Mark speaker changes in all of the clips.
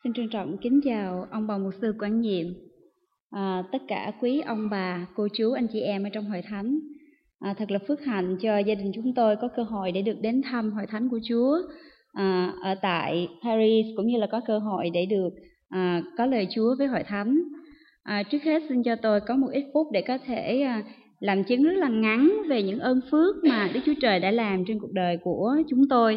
Speaker 1: Xin trân trọng kính chào ông bà mục sư quản nhiệm, tất cả quý ông bà, cô chú, anh chị em ở trong hội thánh. Thật là phước hạnh cho gia đình chúng tôi có cơ hội để được đến thăm hội thánh của Chúa ở tại Paris, cũng như là có cơ hội để được có lời Chúa với hội thánh. Trước hết xin cho tôi có một ít phút để có thể làm chứng rất là ngắn về những ơn phước mà Đức Chúa Trời đã làm trên cuộc đời của chúng tôi.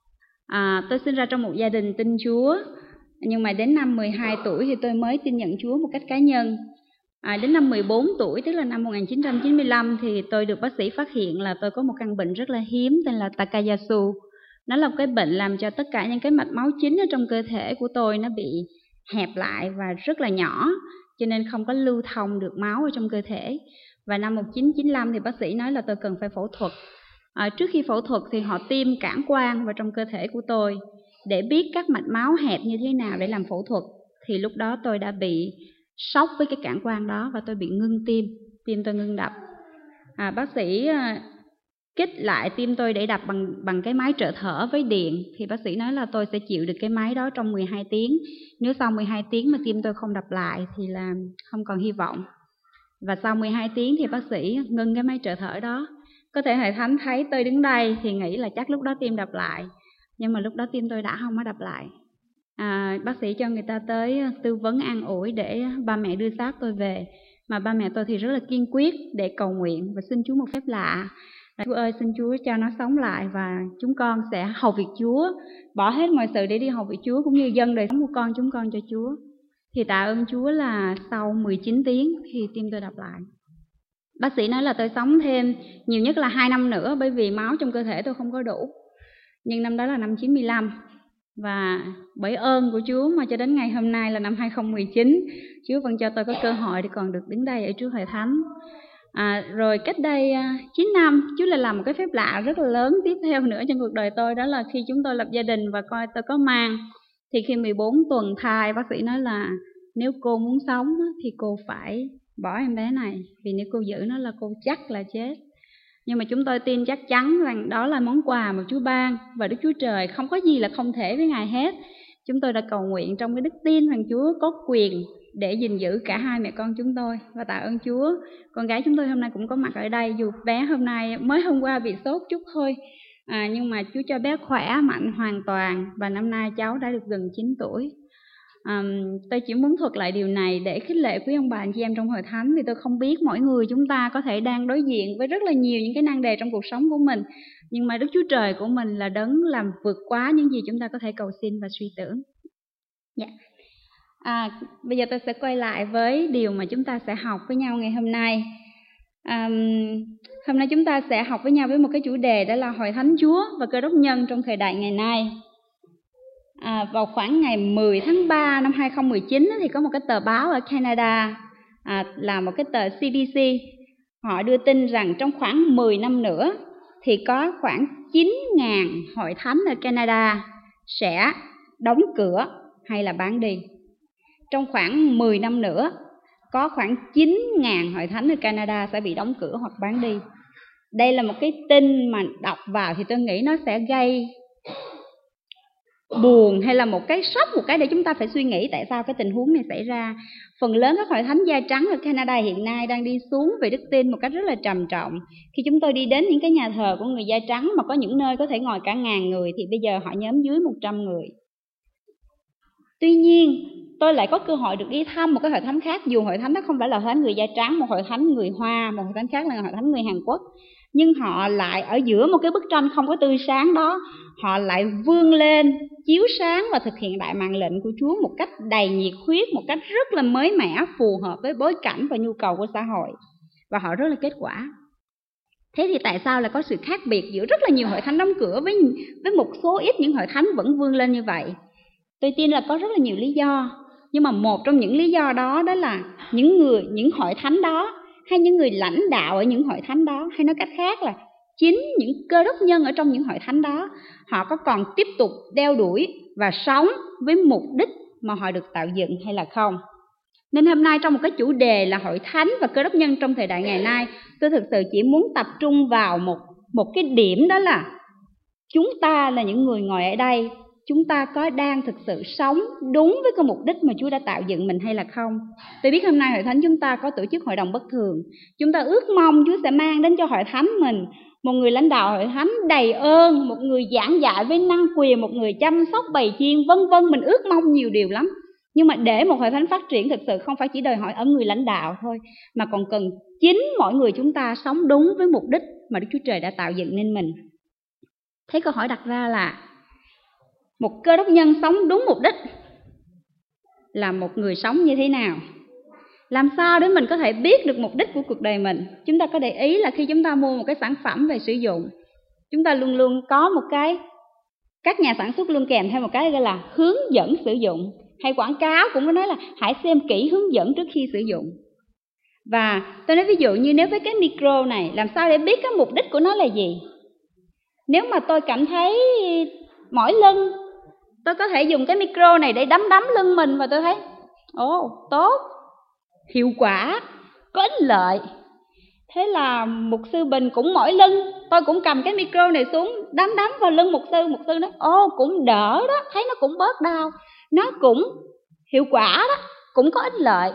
Speaker 1: Tôi sinh ra trong một gia đình tin Chúa, nhưng mà đến năm 12 tuổi thì tôi mới tin nhận Chúa một cách cá nhân. Đến năm 14 tuổi, tức là năm 1995, thì tôi được bác sĩ phát hiện là tôi có một căn bệnh rất là hiếm tên là Takayasu. Nó là một cái bệnh làm cho tất cả những cái mạch máu chính ở trong cơ thể của tôi nó bị hẹp lại và rất là nhỏ, cho nên không có lưu thông được máu ở trong cơ thể. Và năm 1995 thì bác sĩ nói là tôi cần phải phẫu thuật. Trước khi phẫu thuật thì họ tiêm cản quang vào trong cơ thể của tôi để biết các mạch máu hẹp như thế nào để làm phẫu thuật. Thì lúc đó tôi đã bị sốc với cái cản quang đó và tôi bị ngưng tim tôi ngưng đập. Bác sĩ kích lại tim tôi để đập bằng cái máy trợ thở với điện. Thì bác sĩ nói là tôi sẽ chịu được cái máy đó trong 12 tiếng. Nếu sau 12 tiếng mà tim tôi không đập lại thì là không còn hy vọng. Và sau 12 tiếng thì bác sĩ ngưng cái máy trợ thở đó. Có thể hội thánh thấy tôi đứng đây thì nghĩ là chắc lúc đó tim đập lại, nhưng mà lúc đó tim tôi đã không có đập lại. Bác sĩ cho người ta tới tư vấn an ủi để ba mẹ đưa xác tôi về. Mà ba mẹ tôi thì rất là kiên quyết để cầu nguyện và xin Chúa một phép lạ. Chúa ơi, xin Chúa cho nó sống lại và chúng con sẽ hầu việc Chúa, bỏ hết mọi sự để đi hầu việc Chúa, cũng như dâng đời sống của chúng con cho Chúa. Thì tạ ơn Chúa là sau 19 tiếng thì tim tôi đập lại. Bác sĩ nói là tôi sống thêm nhiều nhất là 2 năm nữa, bởi vì máu trong cơ thể tôi không có đủ. Nhưng năm đó là năm 95. Và bởi ơn của Chúa mà cho đến ngày hôm nay là năm 2019, Chúa vẫn cho tôi có cơ hội để còn được đứng đây ở trước hội thánh. Rồi cách đây 9 năm, Chúa lại làm một cái phép lạ rất là lớn tiếp theo nữa trong cuộc đời tôi. Đó là khi chúng tôi lập gia đình và coi tôi có mang. Thì khi 14 tuần thai, bác sĩ nói là nếu cô muốn sống thì cô phải bỏ em bé này, vì nếu cô giữ nó là cô chắc là chết. Nhưng mà chúng tôi tin chắc chắn rằng đó là món quà mà Chúa ban, và Đức Chúa Trời không có gì là không thể với Ngài hết. Chúng tôi đã cầu nguyện trong cái đức tin rằng Chúa có quyền để gìn giữ cả hai mẹ con chúng tôi, và tạ ơn Chúa. Con gái chúng tôi hôm nay cũng có mặt ở đây, dù bé hôm nay mới hôm qua bị sốt chút thôi, nhưng mà Chúa cho bé khỏe mạnh hoàn toàn, và năm nay cháu đã được gần 9 tuổi. Tôi chỉ muốn thuật lại điều này để khích lệ quý ông bà anh chị em trong hội thánh, vì tôi không biết mỗi người chúng ta có thể đang đối diện với rất là nhiều những cái nan đề trong cuộc sống của mình, nhưng mà Đức Chúa Trời của mình là đấng làm vượt quá những gì chúng ta có thể cầu xin và suy tưởng. Bây giờ tôi sẽ quay lại với điều mà chúng ta sẽ học với nhau ngày hôm nay. Hôm nay chúng ta sẽ học với nhau với một cái chủ đề, đó là Hội Thánh Chúa và Cơ Đốc nhân trong thời đại ngày nay. Vào khoảng ngày 10 tháng 3 năm 2019 thì có một cái tờ báo ở Canada, là một cái tờ CBC. Họ đưa tin rằng trong khoảng 10 năm nữa thì có khoảng 9.000 hội thánh ở Canada sẽ đóng cửa hay là bán đi. Trong khoảng 10 năm nữa có khoảng 9.000 hội thánh ở Canada sẽ bị đóng cửa hoặc bán đi. Đây là một cái tin mà đọc vào thì tôi nghĩ nó sẽ gây buồn hay là một cái sốc, một cái để chúng ta phải suy nghĩ tại sao cái tình huống này xảy ra. Phần lớn các hội thánh da trắng ở Canada hiện nay đang đi xuống về đức tin một cách rất là trầm trọng. Khi chúng tôi đi đến những cái nhà thờ của người da trắng mà có những nơi có thể ngồi cả 1.000 người thì bây giờ họ nhóm dưới 100 người. Tuy nhiên tôi lại có cơ hội được đi thăm một cái hội thánh khác, dù hội thánh đó không phải là hội thánh người da trắng, một hội thánh người Hoa, một hội thánh khác là hội thánh người Hàn Quốc. Nhưng họ lại ở giữa một cái bức tranh không có tươi sáng đó, họ lại vươn lên, chiếu sáng và thực hiện đại mạng lệnh của Chúa một cách đầy nhiệt huyết, một cách rất là mới mẻ, phù hợp với bối cảnh và nhu cầu của xã hội. Và họ rất là kết quả. Thế thì tại sao lại có sự khác biệt giữa rất là nhiều hội thánh đóng cửa với một số ít những hội thánh vẫn vươn lên như vậy? Tôi tin là có rất là nhiều lý do. Nhưng mà một trong những lý do đó, đó là những hội thánh đó, hay những người lãnh đạo ở những hội thánh đó, hay nói cách khác là chính những cơ đốc nhân ở trong những hội thánh đó, họ có còn tiếp tục đeo đuổi và sống với mục đích mà họ được tạo dựng hay là không. Nên hôm nay trong một cái chủ đề là Hội Thánh và Cơ Đốc nhân trong thời đại ngày nay, tôi thực sự chỉ muốn tập trung vào một cái điểm, đó là chúng ta là những người ngồi ở đây chúng ta có đang thực sự sống đúng với cái mục đích mà Chúa đã tạo dựng mình hay là không. Tôi biết hôm nay Hội Thánh chúng ta có tổ chức hội đồng bất thường. Chúng ta ước mong Chúa sẽ mang đến cho Hội Thánh mình một người lãnh đạo Hội Thánh đầy ơn, một người giảng dạy với năng quyền, một người chăm sóc bầy chiên, vân vân. Mình ước mong nhiều điều lắm. Nhưng mà để một Hội Thánh phát triển thực sự không phải chỉ đòi hỏi ở người lãnh đạo thôi, mà còn cần chính mỗi người chúng ta sống đúng với mục đích mà Đức Chúa Trời đã tạo dựng nên mình. Thế câu hỏi đặt ra là một cơ đốc nhân sống đúng mục đích là một người sống như thế nào? Làm sao để mình có thể biết được mục đích của cuộc đời mình? Chúng ta có để ý là khi chúng ta mua một cái sản phẩm về sử dụng, chúng ta luôn luôn có một cái, các nhà sản xuất luôn kèm theo một cái gọi là hướng dẫn sử dụng. Hay quảng cáo cũng có nói là hãy xem kỹ hướng dẫn trước khi sử dụng. Và tôi nói ví dụ như nếu với cái micro này, làm sao để biết cái mục đích của nó là gì? Nếu mà tôi cảm thấy mỏi lưng, tôi có thể dùng cái micro này để đấm lưng mình và tôi thấy tốt, hiệu quả, có ích lợi. Thế là mục sư Bình cũng mỏi lưng, tôi cũng cầm cái micro này xuống đấm vào lưng mục sư nói cũng đỡ đó, thấy nó cũng bớt đau, nó cũng hiệu quả đó, cũng có ích lợi.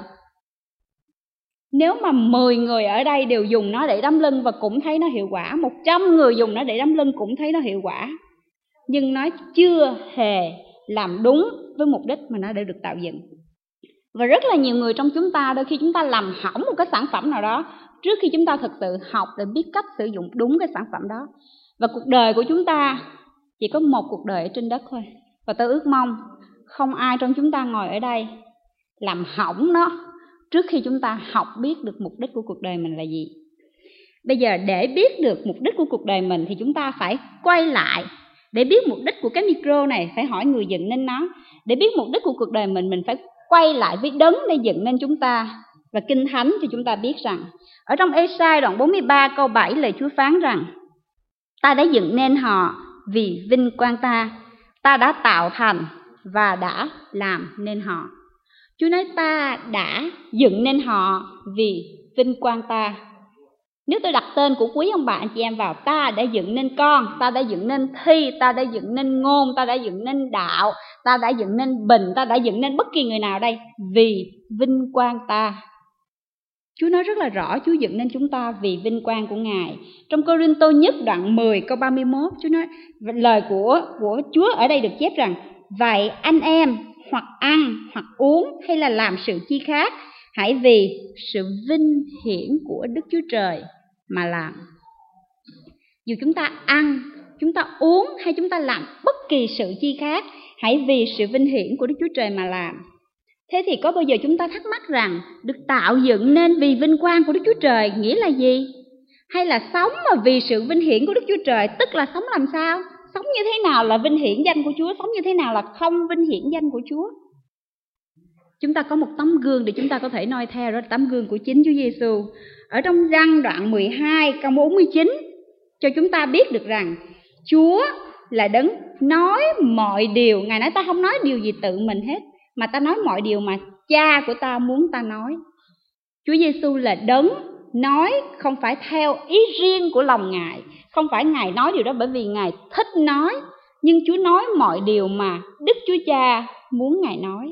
Speaker 1: Nếu mà 10 người ở đây đều dùng nó để đấm lưng và cũng thấy nó hiệu quả, 100 người dùng nó để đấm lưng cũng thấy nó hiệu quả, nhưng nó chưa hề làm đúng với mục đích mà nó đã được tạo dựng. Và rất là nhiều người trong chúng ta, đôi khi chúng ta làm hỏng một cái sản phẩm nào đó trước khi chúng ta thực sự học để biết cách sử dụng đúng cái sản phẩm đó. Và cuộc đời của chúng ta chỉ có một cuộc đời ở trên đất thôi. Và tôi ước mong không ai trong chúng ta ngồi ở đây làm hỏng nó trước khi chúng ta học biết được mục đích của cuộc đời mình là gì. Bây giờ để biết được mục đích của cuộc đời mình thì chúng ta phải quay lại. Để biết mục đích của cái micro này phải hỏi người dựng nên nó. Để biết mục đích của cuộc đời mình phải quay lại với đấng để dựng nên chúng ta. Và Kinh Thánh cho chúng ta biết rằng ở trong Ê-sai đoạn 43 câu 7 lời Chúa phán rằng: ta đã dựng nên họ vì vinh quang ta, ta đã tạo thành và đã làm nên họ. Chúa nói ta đã dựng nên họ vì vinh quang ta. Nếu tôi đặt tên của quý ông bà anh chị em vào, ta đã dựng nên con, ta đã dựng nên Thi, ta đã dựng nên Ngôn, ta đã dựng nên Đạo, ta đã dựng nên Bình, ta đã dựng nên bất kỳ người nào đây vì vinh quang ta. Chúa nói rất là rõ, Chúa dựng nên chúng ta vì vinh quang của Ngài. Trong Cô-rinh-tô nhất đoạn 10 câu 31, Chúa nói, lời của Chúa ở đây được chép rằng: vậy anh em hoặc ăn hoặc uống hay là làm sự chi khác, hãy vì sự vinh hiển của Đức Chúa Trời mà làm. Dù chúng ta ăn, chúng ta uống hay chúng ta làm bất kỳ sự chi khác, hãy vì sự vinh hiển của Đức Chúa Trời mà làm. Thế thì có bao giờ chúng ta thắc mắc rằng được tạo dựng nên vì vinh quang của Đức Chúa Trời nghĩa là gì? Hay là sống mà vì sự vinh hiển của Đức Chúa Trời, tức là sống làm sao? Sống như thế nào là vinh hiển danh của Chúa? Sống như thế nào là không vinh hiển danh của Chúa? Chúng ta có một tấm gương để chúng ta có thể noi theo, đó là tấm gương của chính Chúa Giêsu. Ở trong Răng đoạn 12 câu 49 cho chúng ta biết được rằng Chúa là đấng nói mọi điều. Ngài nói ta không nói điều gì tự mình hết, mà ta nói mọi điều mà Cha của ta muốn ta nói. Chúa Giêsu là đấng nói không phải theo ý riêng của lòng Ngài, không phải Ngài nói điều đó bởi vì Ngài thích nói, nhưng Chúa nói mọi điều mà Đức Chúa Cha muốn Ngài nói.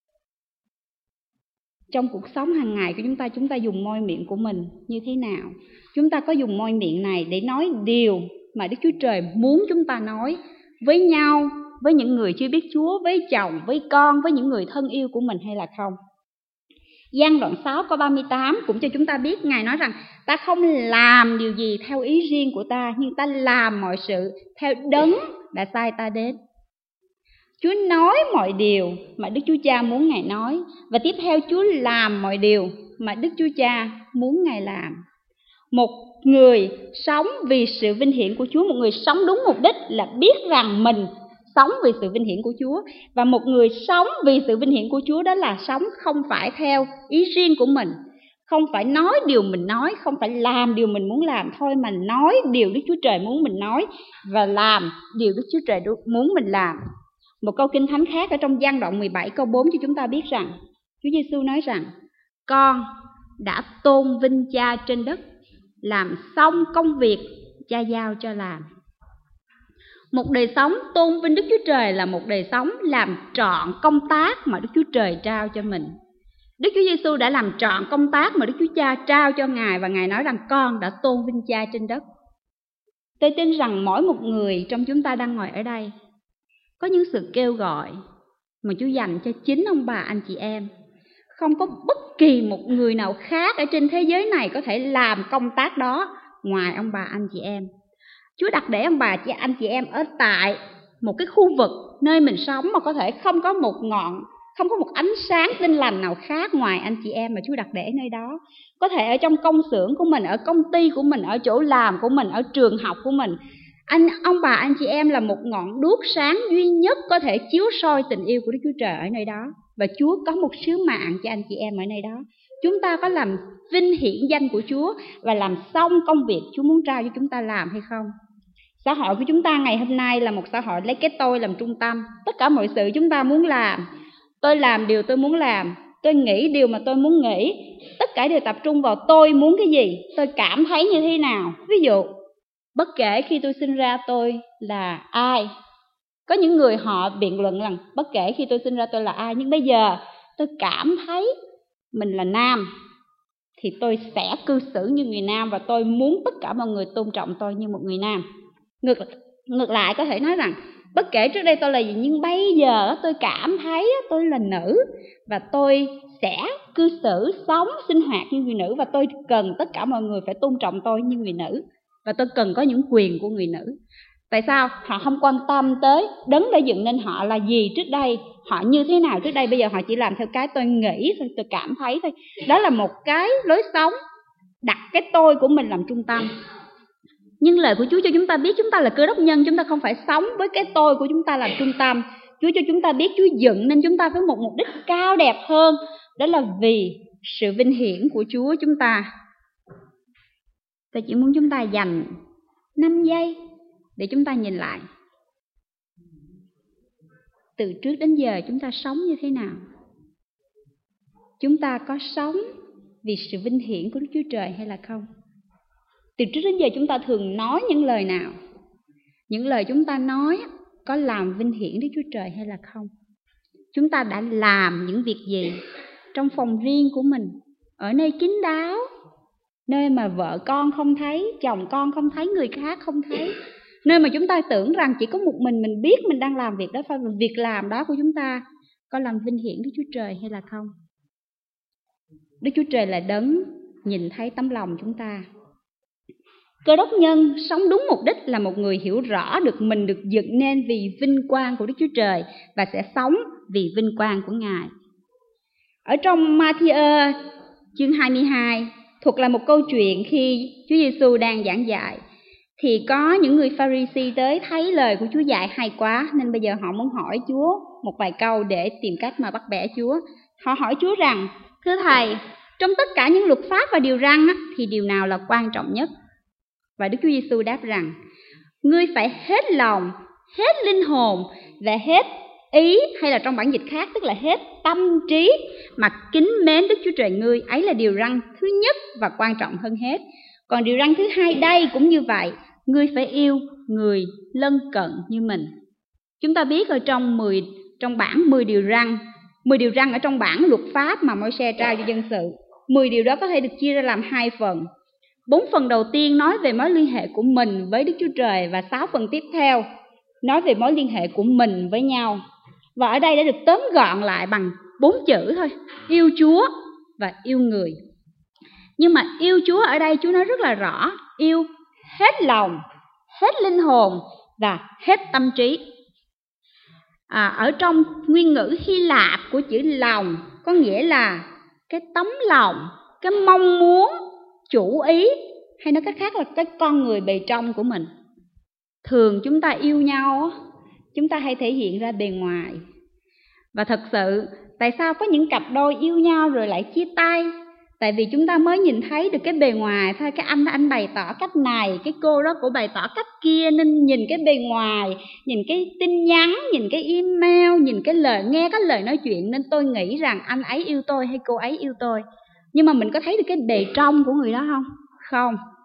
Speaker 1: Trong cuộc sống hàng ngày của chúng ta dùng môi miệng của mình như thế nào? Chúng ta có dùng môi miệng này để nói điều mà Đức Chúa Trời muốn chúng ta nói với nhau, với những người chưa biết Chúa, với chồng, với con, với những người thân yêu của mình hay là không? Giăng đoạn 6 câu 38 cũng cho chúng ta biết Ngài nói rằng ta không làm điều gì theo ý riêng của ta, nhưng ta làm mọi sự theo đấng đã sai ta đến. Chúa nói mọi điều mà Đức Chúa Cha muốn Ngài nói, và tiếp theo Chúa làm mọi điều mà Đức Chúa Cha muốn Ngài làm. Một người sống vì sự vinh hiển của Chúa, một người sống đúng mục đích là biết rằng mình sống vì sự vinh hiển của Chúa. Và một người sống vì sự vinh hiển của Chúa đó là sống không phải theo ý riêng của mình, không phải nói điều mình nói, không phải làm điều mình muốn làm thôi, mà nói điều Đức Chúa Trời muốn mình nói và làm điều Đức Chúa Trời muốn mình làm. Một câu Kinh Thánh khác ở trong Giăng đoạn 17 câu 4 cho chúng ta biết rằng Chúa Giêsu nói rằng con đã tôn vinh Cha trên đất, làm xong công việc Cha giao cho làm. Một đời sống tôn vinh Đức Chúa Trời là một đời sống làm trọn công tác mà Đức Chúa Trời trao cho mình. Đức Chúa Giêsu đã làm trọn công tác mà Đức Chúa Cha trao cho Ngài, và Ngài nói rằng con đã tôn vinh Cha trên đất. Tôi tin rằng mỗi một người trong chúng ta đang ngồi ở đây có những sự kêu gọi mà Chúa dành cho chính ông bà anh chị em. Không có bất kỳ một người nào khác ở trên thế giới này có thể làm công tác đó ngoài ông bà anh chị em. Chúa đặt để ông bà anh chị em ở tại một cái khu vực nơi mình sống mà có thể không có một ánh sáng tinh lành nào khác ngoài anh chị em mà Chúa đặt để nơi đó. Có thể ở trong công xưởng của mình, ở công ty của mình, ở chỗ làm của mình, ở trường học của mình. Ông bà anh chị em là một ngọn đuốc sáng duy nhất có thể chiếu soi tình yêu của Đức Chúa Trời ở nơi đó. Và Chúa có một sứ mạng cho anh chị em ở nơi đó. Chúng ta có làm vinh hiển danh của Chúa và làm xong công việc Chúa muốn trao cho chúng ta làm hay không? Xã hội của chúng ta ngày hôm nay là một xã hội lấy cái tôi làm trung tâm. Tất cả mọi sự chúng ta muốn làm. Tôi làm điều tôi muốn làm, tôi nghĩ điều mà tôi muốn nghĩ. Tất cả đều tập trung vào tôi muốn cái gì, tôi cảm thấy như thế nào. Ví dụ, bất kể khi tôi sinh ra tôi là ai. Có những người họ biện luận rằng bất kể khi tôi sinh ra tôi là ai, nhưng bây giờ tôi cảm thấy mình là nam thì tôi sẽ cư xử như người nam, và tôi muốn tất cả mọi người tôn trọng tôi như một người nam. Ngược lại có thể nói rằng bất kể trước đây tôi là gì, nhưng bây giờ tôi cảm thấy tôi là nữ và tôi sẽ cư xử, sống, sinh hoạt như người nữ, và tôi cần tất cả mọi người phải tôn trọng tôi như người nữ, và tôi cần có những quyền của người nữ. Tại sao? Họ không quan tâm tới đấng đã dựng nên họ là gì trước đây, họ như thế nào trước đây, bây giờ họ chỉ làm theo cái tôi nghĩ thôi, tôi cảm thấy thôi. Đó là một cái lối sống đặt cái tôi của mình làm trung tâm. Nhưng lời của Chúa cho chúng ta biết chúng ta là Cơ Đốc nhân, chúng ta không phải sống với cái tôi của chúng ta làm trung tâm. Chúa cho chúng ta biết Chúa dựng nên chúng ta với một mục đích cao đẹp hơn, đó là vì sự vinh hiển của Chúa chúng ta. Tôi chỉ muốn chúng ta dành 5 giây để chúng ta nhìn lại. Từ trước đến giờ chúng ta sống như thế nào? Chúng ta có sống vì sự vinh hiển của Đức Chúa Trời hay là không? Từ trước đến giờ chúng ta thường nói những lời nào? Những lời chúng ta nói có làm vinh hiển Đức Chúa Trời hay là không? Chúng ta đã làm những việc gì trong phòng riêng của mình, ở nơi kín đáo, nơi mà vợ con không thấy, chồng con không thấy, người khác không thấy, nơi mà chúng ta tưởng rằng chỉ có một mình biết mình đang làm việc đó, và việc làm đó của chúng ta có làm vinh hiển Đức Chúa Trời hay là không? Đức Chúa Trời là đấng nhìn thấy tấm lòng chúng ta. Cơ Đốc nhân sống đúng mục đích là một người hiểu rõ được mình được dựng nên vì vinh quang của Đức Chúa Trời và sẽ sống vì vinh quang của Ngài. Ở trong Ma-thi-ơ chương 22 thuộc là một câu chuyện khi Chúa Giêsu đang giảng dạy, thì có những người Pha-ri-si tới thấy lời của Chúa dạy hay quá, nên bây giờ họ muốn hỏi Chúa một vài câu để tìm cách mà bắt bẻ Chúa. Họ hỏi Chúa rằng: thưa Thầy, trong tất cả những luật pháp và điều răn thì điều nào là quan trọng nhất? Và Đức Chúa Giêsu đáp rằng: ngươi phải hết lòng, hết linh hồn và hết ý, hay là trong bản dịch khác tức là hết tâm trí mà kính mến Đức Chúa Trời ngươi. Ấy là điều răn thứ nhất và quan trọng hơn hết. Còn điều răn thứ hai đây cũng như vậy: ngươi phải yêu người lân cận như mình. Chúng ta biết ở trong bản 10 điều răn ở trong bản luật pháp mà Môi-se trao cho dân sự, 10 điều đó có thể được chia ra làm 2 phần. 4 phần đầu tiên nói về mối liên hệ của mình với Đức Chúa Trời, và 6 phần tiếp theo nói về mối liên hệ của mình với nhau. Và ở đây đã được tóm gọn lại bằng 4 chữ thôi: yêu Chúa và yêu người. Nhưng mà yêu Chúa ở đây Chúa nói rất là rõ: yêu hết lòng, hết linh hồn và hết tâm trí. Ở trong nguyên ngữ Hy Lạp của chữ lòng có nghĩa là cái tấm lòng, cái mong muốn, chủ ý, hay nói cách khác là cái con người bề trong của mình. Thường chúng ta yêu nhau, chúng ta hay thể hiện ra bề ngoài. Và thật sự, tại sao có những cặp đôi yêu nhau rồi lại chia tay? Tại vì chúng ta mới nhìn thấy được cái bề ngoài thôi. Cái anh bày tỏ cách này, cái cô đó cũng bày tỏ cách kia, nên nhìn cái bề ngoài, nhìn cái tin nhắn, nhìn cái email, nhìn cái lời, nghe cái lời nói chuyện, nên tôi nghĩ rằng anh ấy yêu tôi hay cô ấy yêu tôi. Nhưng mà mình có thấy được cái bề trong của người đó không? Không.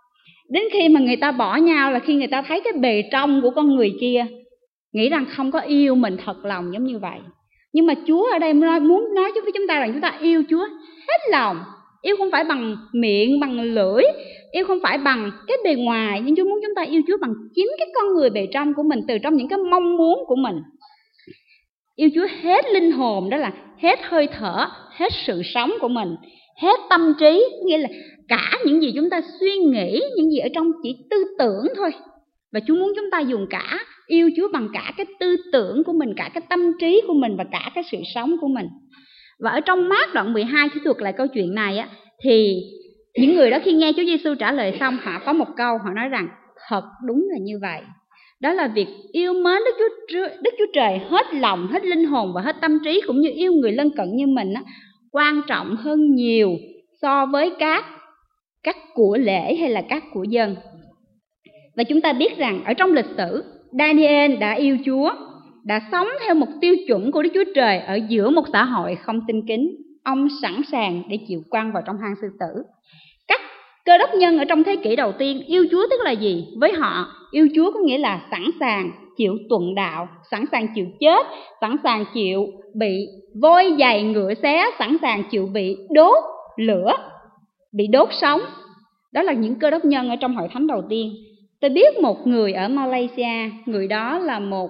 Speaker 1: Đến khi mà người ta bỏ nhau là khi người ta thấy cái bề trong của con người kia, nghĩ rằng không có yêu mình thật lòng giống như vậy. Nhưng mà Chúa ở đây muốn nói với chúng ta rằng chúng ta yêu Chúa hết lòng. Yêu không phải bằng miệng, bằng lưỡi, yêu không phải bằng cái bề ngoài, nhưng Chúa muốn chúng ta yêu Chúa bằng chính cái con người bề trong của mình, từ trong những cái mong muốn của mình. Yêu Chúa hết linh hồn, đó là hết hơi thở, hết sự sống của mình, hết tâm trí, nghĩa là cả những gì chúng ta suy nghĩ, những gì ở trong chỉ tư tưởng thôi. Và Chúa muốn chúng ta dùng cả yêu Chúa bằng cả cái tư tưởng của mình, cả cái tâm trí của mình và cả cái sự sống của mình. Và ở trong Mác đoạn 12 khi thuật lại câu chuyện này á, thì những người đó khi nghe Chúa Giêsu trả lời xong, họ có một câu, họ nói rằng thật đúng là như vậy. Đó là việc yêu mến Đức Chúa Trời hết lòng, hết linh hồn và hết tâm trí, cũng như yêu người lân cận như mình á, quan trọng hơn nhiều so với các của lễ hay là các của dân. Và chúng ta biết rằng ở trong lịch sử, Daniel đã yêu Chúa, đã sống theo một tiêu chuẩn của Đức Chúa Trời ở giữa một xã hội không tin kính. Ông sẵn sàng để chịu quăng vào trong hang sư tử. Các Cơ đốc nhân ở trong thế kỷ đầu tiên yêu Chúa tức là gì? Với họ, yêu Chúa có nghĩa là sẵn sàng chịu tuận đạo, sẵn sàng chịu chết, sẵn sàng chịu bị voi giày ngựa xé, sẵn sàng chịu bị đốt lửa, bị đốt sống. Đó là những cơ đốc nhân ở trong hội thánh đầu tiên. Tôi biết một người ở Malaysia, người đó là một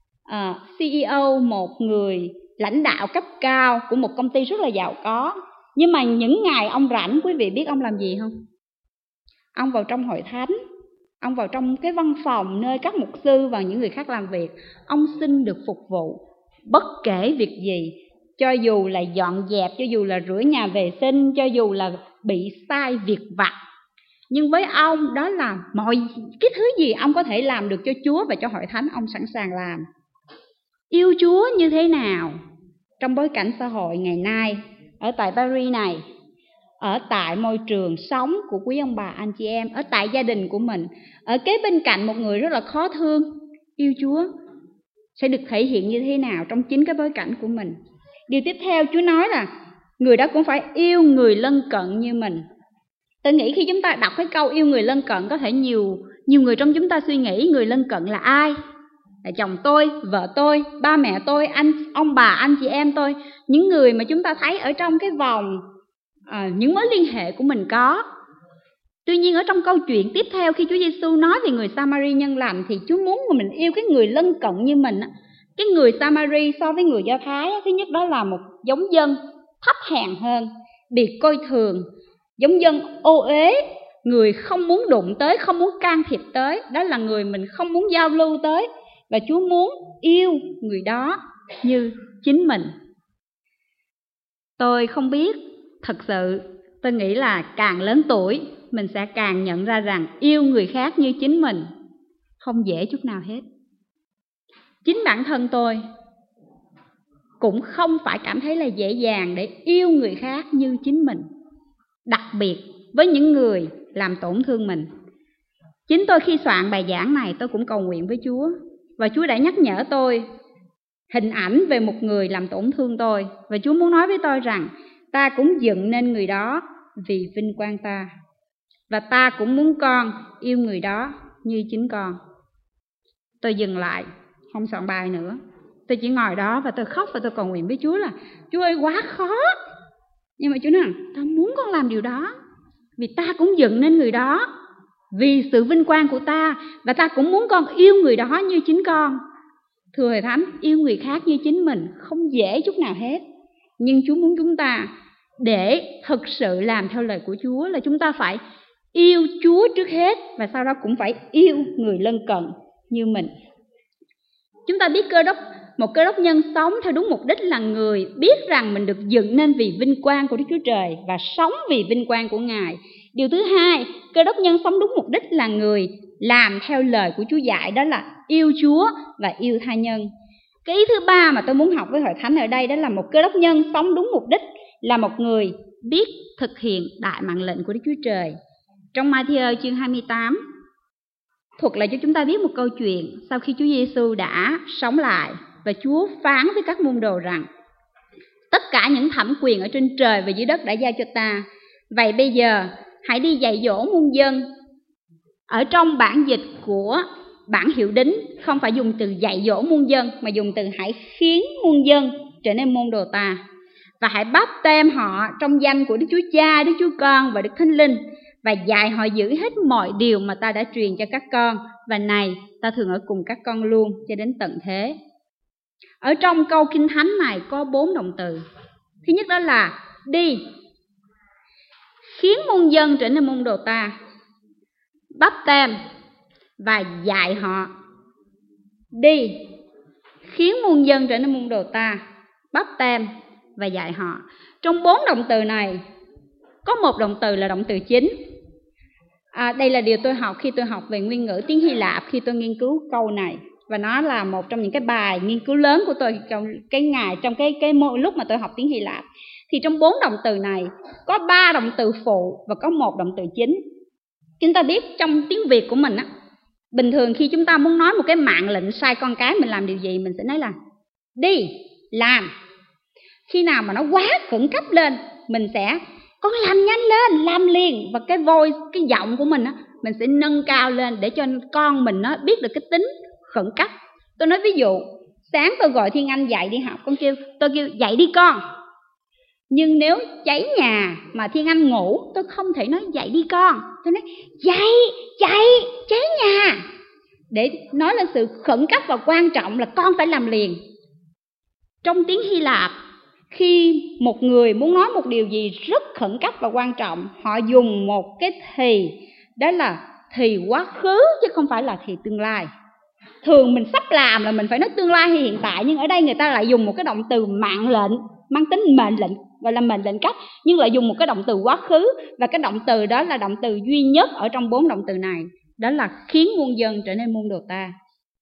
Speaker 1: CEO, một người lãnh đạo cấp cao của một công ty rất là giàu có. Nhưng mà những ngày ông rảnh, quý vị biết ông làm gì không? Ông vào trong hội thánh, ông vào trong cái văn phòng nơi các mục sư và những người khác làm việc. Ông xin được phục vụ bất kể việc gì, cho dù là dọn dẹp, cho dù là rửa nhà vệ sinh, cho dù là bị sai việc vặt. Nhưng với ông đó là mọi cái thứ gì ông có thể làm được cho Chúa và cho hội thánh, ông sẵn sàng làm. Yêu Chúa như thế nào trong bối cảnh xã hội ngày nay, ở tại Paris này, ở tại môi trường sống của quý ông bà anh chị em, ở tại gia đình của mình, ở kế bên cạnh một người rất là khó thương, yêu Chúa sẽ được thể hiện như thế nào trong chính cái bối cảnh của mình. Điều tiếp theo Chúa nói là người đó cũng phải yêu người lân cận như mình. Tôi nghĩ khi chúng ta đọc cái câu yêu người lân cận, có thể nhiều người trong chúng ta suy nghĩ người lân cận là ai? Là chồng tôi, vợ tôi, ba mẹ tôi, ông bà, anh chị em tôi. Những người mà chúng ta thấy ở trong cái vòng những mối liên hệ của mình có. Tuy nhiên ở trong câu chuyện tiếp theo, khi Chúa Giêsu nói về người Samari nhân lành, thì Chúa muốn mình yêu cái người lân cận như mình. Cái người Samari so với người Do Thái, thứ nhất đó là một giống dân thấp hèn hơn, bị coi thường, giống dân ô uế, người không muốn đụng tới, không muốn can thiệp tới. Đó là người mình không muốn giao lưu tới. Và Chúa muốn yêu người đó như chính mình. Tôi không biết, thật sự tôi nghĩ là càng lớn tuổi mình sẽ càng nhận ra rằng yêu người khác như chính mình không dễ chút nào hết. Chính bản thân tôi cũng không phải cảm thấy là dễ dàng để yêu người khác như chính mình, đặc biệt với những người làm tổn thương mình. Chính tôi khi soạn bài giảng này, tôi cũng cầu nguyện với Chúa, và Chúa đã nhắc nhở tôi hình ảnh về một người làm tổn thương tôi. Và Chúa muốn nói với tôi rằng ta cũng dựng nên người đó vì vinh quang ta, và ta cũng muốn con yêu người đó như chính con. Tôi dừng lại, không soạn bài nữa. Tôi chỉ ngồi đó và tôi khóc và tôi cầu nguyện với Chúa là Chúa ơi, quá khó. Nhưng mà Chúa nói ta muốn con làm điều đó, vì ta cũng dựng nên người đó vì sự vinh quang của ta, và ta cũng muốn con yêu người đó như chính con. Thưa Hội Thánh, yêu người khác như chính mình không dễ chút nào hết. Nhưng Chúa muốn chúng ta để thực sự làm theo lời của Chúa là chúng ta phải yêu Chúa trước hết, và sau đó cũng phải yêu người lân cận như mình. Chúng ta biết một cơ đốc nhân sống theo đúng mục đích là người biết rằng mình được dựng nên vì vinh quang của Đức Chúa Trời và sống vì vinh quang của Ngài. Điều thứ hai, cơ đốc nhân sống đúng mục đích là người làm theo lời của Chúa dạy, đó là yêu Chúa và yêu tha nhân. Cái ý thứ ba mà tôi muốn học với Hội Thánh ở đây, đó là một cơ đốc nhân sống đúng mục đích là một người biết thực hiện đại mạng lệnh của Đức Chúa Trời. Trong Ma-thi-ơ chương 28 thuật lại cho chúng ta biết một câu chuyện sau khi Chúa Giêsu đã sống lại, và Chúa phán với các môn đồ rằng tất cả những thẩm quyền ở trên trời và dưới đất đã giao cho ta. Vậy bây giờ hãy đi dạy dỗ muôn dân, Ở trong bản dịch của bản hiệu đính không phải dùng từ dạy dỗ muôn dân, mà dùng từ hãy khiến muôn dân trở nên môn đồ ta, và hãy báp têm họ trong danh của Đức Chúa Cha, Đức Chúa Con và Đức Thánh Linh, và dạy họ giữ hết mọi điều mà ta đã truyền cho các con, và này ta thường ở cùng các con luôn cho đến tận thế. Ở trong câu Kinh Thánh này có 4 động từ. Thứ nhất đó là đi, khiến muôn dân trở nên môn đồ ta, báp têm và dạy họ. Đi, khiến muôn dân trở nên môn đồ ta, báp têm và dạy họ. Trong 4 động từ này có một động từ là động từ chính. Đây là điều tôi học khi tôi học về nguyên ngữ tiếng Hy Lạp, khi tôi nghiên cứu câu này, và nó là một trong những cái bài nghiên cứu lớn của tôi trong cái lúc mà tôi học tiếng Hy Lạp. Thì trong 4 động từ này có 3 động từ phụ và có 1 động từ chính. Chúng ta biết trong tiếng Việt của mình á, bình thường khi chúng ta muốn nói một cái mạng lệnh sai con cái mình làm điều gì, mình sẽ nói là đi, làm. Khi nào mà nó quá khẩn cấp lên, mình sẽ con làm nhanh lên, làm liền. Và cái voice, cái giọng của mình á, mình sẽ nâng cao lên để cho con mình nó biết được cái tính khẩn cấp. Tôi nói ví dụ, sáng tôi gọi Thiên Anh dậy đi học, tôi kêu dậy đi con. Nhưng nếu cháy nhà mà Thiên Anh ngủ, tôi không thể nói dậy đi con. Tôi nói dậy, cháy nhà. Để nói lên sự khẩn cấp và quan trọng là con phải làm liền. Trong tiếng Hy Lạp, khi một người muốn nói một điều gì rất khẩn cấp và quan trọng, họ dùng một cái thì, đó là thì quá khứ chứ không phải là thì tương lai. Thường mình sắp làm là mình phải nói tương lai hay hiện tại, nhưng ở đây người ta lại dùng một cái động từ mạng lệnh, mang tính mệnh lệnh, gọi là mệnh lệnh cấp, nhưng lại dùng một cái động từ quá khứ. Và cái động từ đó là động từ duy nhất ở trong 4 động từ này, đó là khiến muôn dân trở nên môn đồ ta.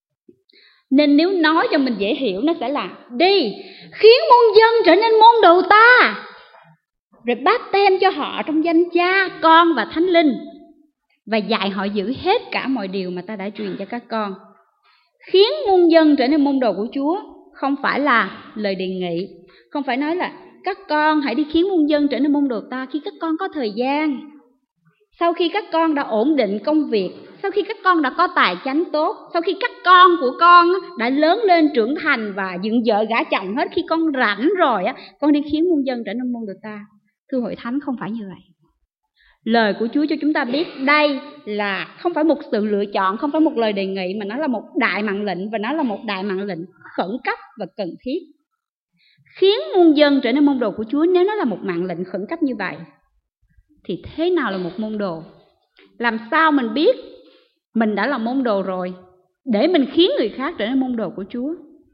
Speaker 1: Nên nếu nói cho mình dễ hiểu, nó sẽ là đi, khiến muôn dân trở nên môn đồ ta, rồi báp têm cho họ trong danh Cha, Con và Thánh Linh, và dạy họ giữ hết cả mọi điều mà ta đã truyền cho các con. Khiến muôn dân trở nên môn đồ của Chúa không phải là lời đề nghị, không phải nói là các con hãy đi khiến muôn dân trở nên môn đồ ta khi các con có thời gian, sau khi các con đã ổn định công việc, sau khi các con đã có tài chánh tốt, sau khi các con của con đã lớn lên trưởng thành và dựng vợ gả chồng hết, khi con rảnh rồi con đi khiến muôn dân trở nên môn đồ ta. Thưa hội thánh, không phải như vậy. Lời của Chúa cho chúng ta biết đây là không phải một sự lựa chọn, không phải một lời đề nghị, mà nó là một đại mạng lệnh, và nó là một đại mạng lệnh khẩn cấp và cần thiết. Khiến muôn dân trở nên môn đồ của Chúa, nếu nó là một mạng lệnh khẩn cấp như vậy, thì thế nào là một môn đồ? Làm sao mình biết mình đã là môn đồ rồi để mình khiến người khác trở nên môn đồ của Chúa?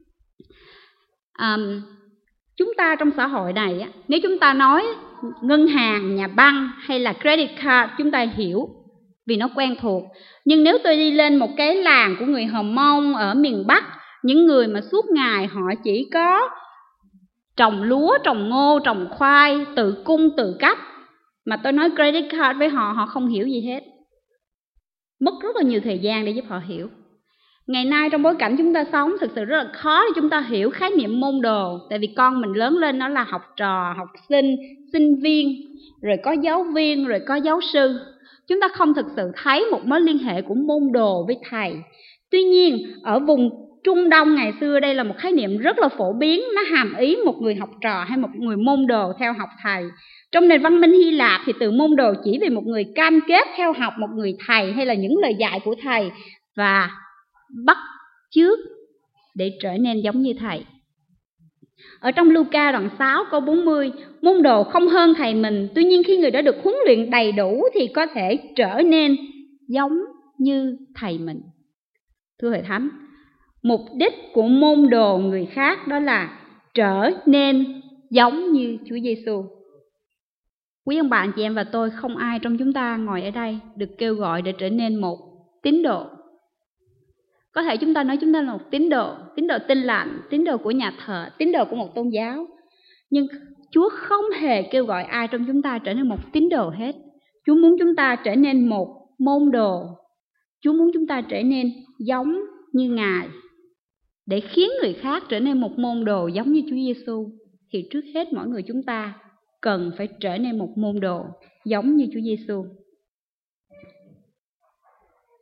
Speaker 1: Chúng ta trong xã hội này, nếu chúng ta nói ngân hàng, nhà băng hay là credit card, chúng ta hiểu vì nó quen thuộc. Nhưng nếu tôi đi lên một cái làng của người Hờ Mông ở miền Bắc, những người mà suốt ngày họ chỉ có trồng lúa, trồng ngô, trồng khoai, tự cung tự cấp, mà tôi nói credit card với họ, họ không hiểu gì hết. Mất rất là nhiều thời gian để giúp họ hiểu. Ngày nay trong bối cảnh chúng ta sống, thực sự rất là khó để chúng ta hiểu khái niệm môn đồ. Tại vì con mình lớn lên nó là học trò, học sinh, sinh viên, rồi có giáo viên, rồi có giáo sư. Chúng ta không thực sự thấy một mối liên hệ của môn đồ với thầy. Tuy nhiên, ở vùng Trung Đông ngày xưa, đây là một khái niệm rất là phổ biến. Nó hàm ý một người học trò hay một người môn đồ theo học thầy. Trong nền văn minh Hy Lạp thì từ môn đồ chỉ về một người cam kết theo học một người thầy hay là những lời dạy của thầy và bắt chước để trở nên giống như thầy. Ở trong Luca đoạn 6 câu 40, môn đồ không hơn thầy mình, tuy nhiên khi người đã được huấn luyện đầy đủ thì có thể trở nên giống như thầy mình. Thưa hội thánh, mục đích của môn đồ người khác đó là trở nên giống như Chúa Giêsu. Quý ông bà anh chị em và tôi, không ai trong chúng ta ngồi ở đây được kêu gọi để trở nên một tín đồ. Có thể chúng ta nói chúng ta là một tín đồ tin lành, tín đồ của nhà thờ, tín đồ của một tôn giáo. Nhưng Chúa không hề kêu gọi ai trong chúng ta trở nên một tín đồ hết. Chúa muốn chúng ta trở nên một môn đồ. Chúa muốn chúng ta trở nên giống như Ngài. Để khiến người khác trở nên một môn đồ giống như Chúa Giêsu, thì trước hết mỗi người chúng ta cần phải trở nên một môn đồ giống như Chúa Giêsu.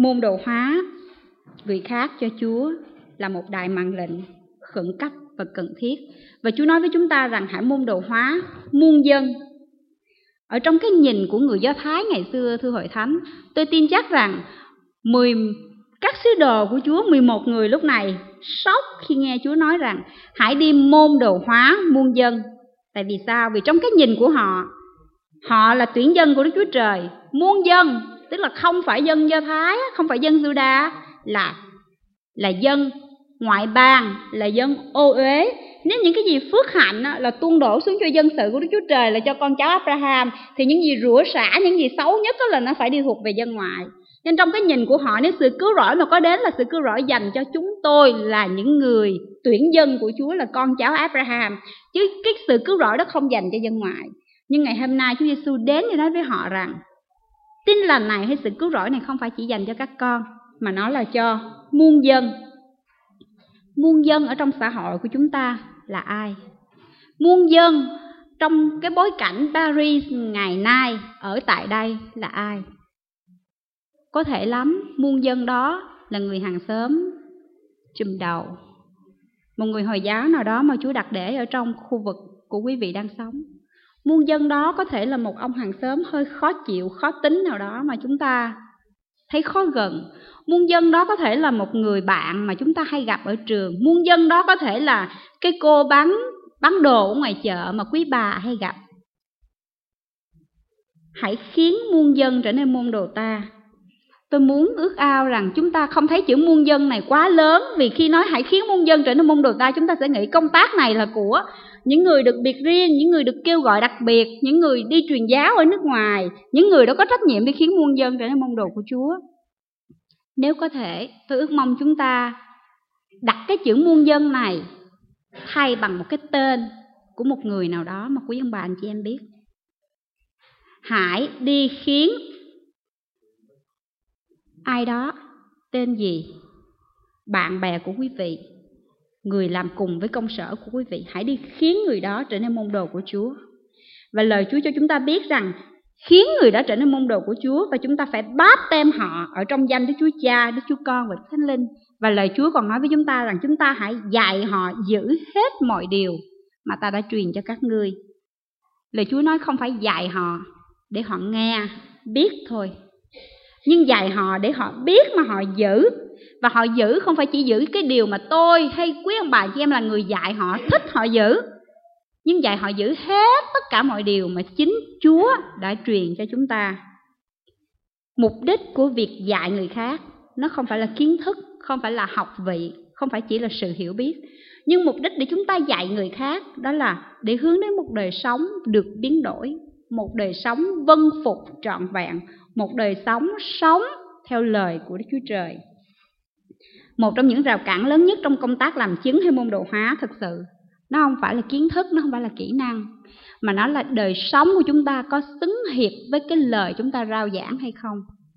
Speaker 1: môn đồ hóa người khác cho Chúa là một đại mạng lệnh khẩn cấp và cần thiết. Và Chúa nói với chúng ta rằng hãy môn đồ hóa muôn dân. Ở trong cái nhìn của người Do Thái ngày xưa, thưa hội thánh, tôi tin chắc rằng các sứ đồ của Chúa 11 người lúc này sốc khi nghe Chúa nói rằng hãy đi môn đồ hóa muôn dân. Tại vì sao? Vì trong cái nhìn của họ là tuyển dân của Đức Chúa Trời. Muôn dân tức là không phải dân Do Thái, không phải dân Giu-đa, là dân ngoại bang, là dân ô uế. Nếu những cái gì phước hạnh là tuôn đổ xuống cho dân sự của Đức Chúa Trời, là cho con cháu Abraham, thì những gì rủa xả, những gì xấu nhất là nó phải đi thuộc về dân ngoại. Nên trong cái nhìn của họ, nếu sự cứu rỗi mà có đến là sự cứu rỗi dành cho chúng tôi là những người tuyển dân của Chúa, là con cháu Abraham, chứ cái sự cứu rỗi đó không dành cho dân ngoại. Nhưng ngày hôm nay Chúa Giêsu đến để nói với họ rằng tin lành này hay sự cứu rỗi này không phải chỉ dành cho các con, mà nó là cho muôn dân. Muôn dân ở trong xã hội của chúng ta là ai? Muôn dân trong cái bối cảnh Paris ngày nay ở tại đây là ai? Có thể lắm, muôn dân đó là người hàng xóm chùm đầu, một người Hồi giáo nào đó mà Chúa đặt để ở trong khu vực của quý vị đang sống. Muôn dân đó có thể là một ông hàng xóm hơi khó chịu, khó tính nào đó mà chúng ta thấy khó gần. Muôn dân đó có thể là một người bạn mà chúng ta hay gặp ở trường. Muôn dân đó có thể là cái cô bán đồ ở ngoài chợ mà quý bà hay gặp. Hãy khiến muôn dân trở nên môn đồ ta. Tôi muốn ước ao rằng chúng ta không thấy chữ muôn dân này quá lớn, vì khi nói hãy khiến muôn dân trở nên môn đồ ta, chúng ta sẽ nghĩ công tác này là của những người được biệt riêng, những người được kêu gọi đặc biệt, những người đi truyền giáo ở nước ngoài, những người đó có trách nhiệm để khiến muôn dân trở nên môn đồ của Chúa. Nếu có thể, tôi ước mong chúng ta đặt cái chữ muôn dân này thay bằng một cái tên của một người nào đó mà quý ông bà anh chị em biết. Hãy đi khiến ai đó, tên gì, bạn bè của quý vị, người làm cùng với công sở của quý vị, hãy đi khiến người đó trở nên môn đồ của Chúa. Và lời Chúa cho chúng ta biết rằng khiến người đó trở nên môn đồ của Chúa, và chúng ta phải báp tem họ ở trong danh Đức Chúa Cha, Đức Chúa Con và Đức Thánh Linh. Và lời Chúa còn nói với chúng ta rằng chúng ta hãy dạy họ giữ hết mọi điều mà ta đã truyền cho các ngươi. Lời Chúa nói không phải dạy họ để họ nghe, biết thôi, nhưng dạy họ để họ biết mà họ giữ. Và họ giữ không phải chỉ giữ cái điều mà tôi hay quý ông bà chị em là người dạy họ thích họ giữ, nhưng dạy họ giữ hết tất cả mọi điều mà chính Chúa đã truyền cho chúng ta. Mục đích của việc dạy người khác nó không phải là kiến thức, không phải là học vị, không phải chỉ là sự hiểu biết, nhưng mục đích để chúng ta dạy người khác đó là để hướng đến một đời sống được biến đổi, một đời sống vâng phục trọn vẹn, một đời sống sống theo lời của Đức Chúa Trời. Một trong những rào cản lớn nhất trong công tác làm chứng hay môn đồ hóa thực sự, nó không phải là kiến thức, nó không phải là kỹ năng, mà nó là đời sống của chúng ta có xứng hiệp với cái lời chúng ta rao giảng hay không.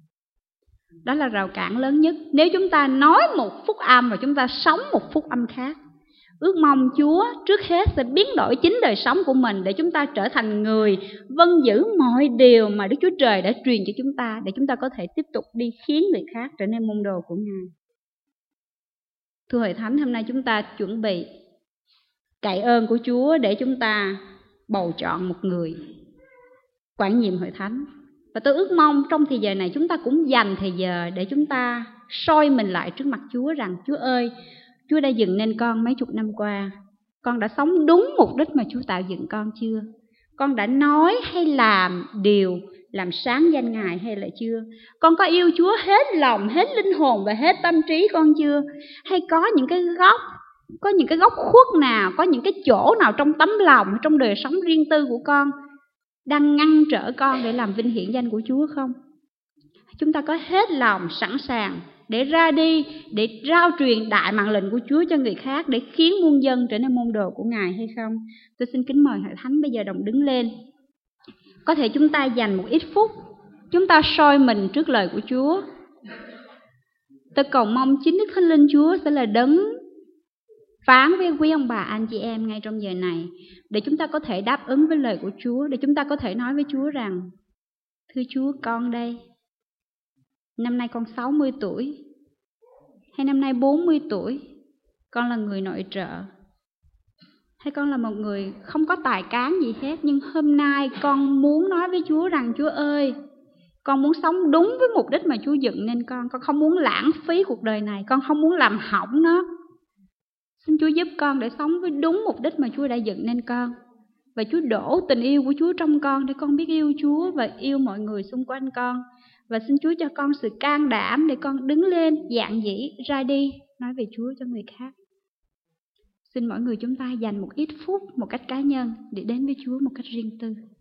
Speaker 1: Đó là rào cản lớn nhất. Nếu chúng ta nói một phúc âm và chúng ta sống một phúc âm khác, ước mong Chúa trước hết sẽ biến đổi chính đời sống của mình để chúng ta trở thành người vâng giữ mọi điều mà Đức Chúa Trời đã truyền cho chúng ta, để chúng ta có thể tiếp tục đi khiến người khác trở nên môn đồ của Ngài. Thưa Hội Thánh, hôm nay chúng ta chuẩn bị cậy ơn của Chúa để chúng ta bầu chọn một người quản nhiệm Hội Thánh. Và tôi ước mong trong thời giờ này chúng ta cũng dành thời giờ để chúng ta soi mình lại trước mặt Chúa rằng Chúa ơi, Chúa đã dựng nên con mấy chục năm qua. Con đã sống đúng mục đích mà Chúa tạo dựng con chưa? Con đã nói hay làm điều làm sáng danh Ngài hay là chưa? Con có yêu Chúa hết lòng, hết linh hồn và hết tâm trí con chưa? Hay có những cái góc khuất nào, có những cái chỗ nào trong tấm lòng, trong đời sống riêng tư của con đang ngăn trở con để làm vinh hiển danh của Chúa không? Chúng ta có hết lòng sẵn sàng để ra đi, để rao truyền đại mạng lệnh của Chúa cho người khác, để khiến muôn dân trở nên môn đồ của Ngài hay không? Tôi xin kính mời Hội Thánh bây giờ đồng đứng lên. Có thể chúng ta dành một ít phút, chúng ta soi mình trước lời của Chúa. Tôi cầu mong chính Đức Thánh Linh Chúa sẽ là đấng phán với quý ông bà anh chị em ngay trong giờ này, để chúng ta có thể đáp ứng với lời của Chúa, để chúng ta có thể nói với Chúa rằng: thưa Chúa, con đây, năm nay con 60 tuổi, hay năm nay 40 tuổi, con là người nội trợ, hay con là một người không có tài cán gì hết, nhưng hôm nay con muốn nói với Chúa rằng Chúa ơi, con muốn sống đúng với mục đích mà Chúa dựng nên con không muốn lãng phí cuộc đời này, con không muốn làm hỏng nó. Xin Chúa giúp con để sống với đúng mục đích mà Chúa đã dựng nên con. Và Chúa đổ tình yêu của Chúa trong con để con biết yêu Chúa và yêu mọi người xung quanh con. Và xin Chúa cho con sự can đảm để con đứng lên, dạn dĩ, ra đi, nói về Chúa cho người khác. Xin mỗi người chúng ta dành một ít phút, một cách cá nhân để đến với Chúa một cách riêng tư.